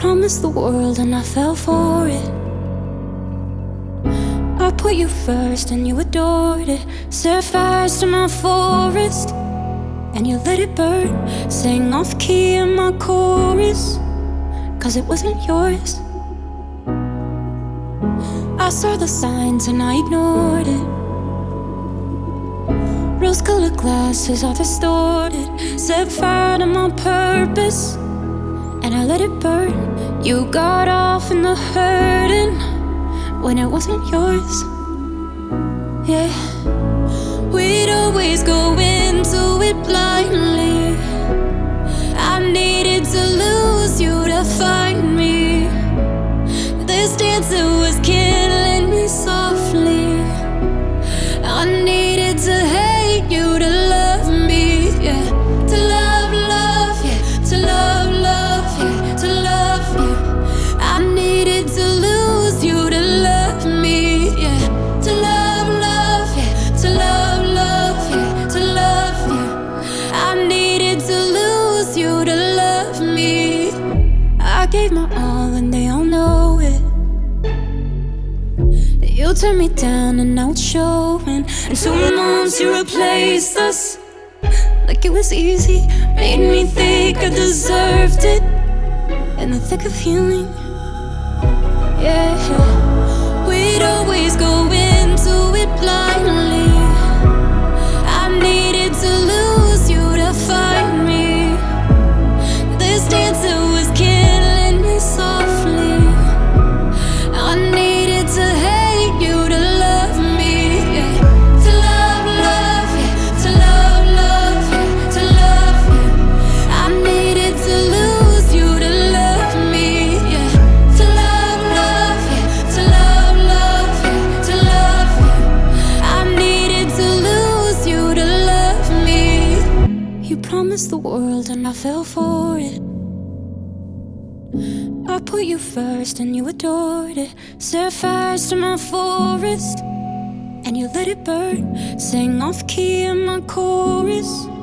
promised the world and I fell for it. I put you first and you adored it. Set fires to my forest and you let it burn. Sang off key in my chorus, cause it wasn't yours. I saw the signs and I ignored it. Rose-colored glasses are distorted. Set fire to my purpose and I let it burn. You got off in the hurting when it wasn't yours. Yeah, we'd always go into it blindly. I needed to lose you to find me. This dancer was killing me softly. I needed to hate you to love me, yeah. To love, love, yeah. To love, love, yeah. To love you. I needed to lose you to love me, yeah. To love, love, yeah. To love, love, yeah. To love you. I needed to lose you to love me. I gave my all and they all know it. You turned me down and now it's showing. And 2 months you replaced us like it was easy. Made me think I deserved it in the thick of healing. Yeah, we'd always go into it blindly. I needed to lose you to find me. This dancer was killing me softly. I needed to hate you to love me, yeah. To love, love, yeah. To love, love, yeah. To love you. I needed to lose you to love me, yeah. To love, love, yeah. To love, love, yeah. To love you. I needed to lose you to love me. You promised the world and I fell for it. I put you first and you adored it. Set fires to my forest and you let it burn. Sang off key in my chorus,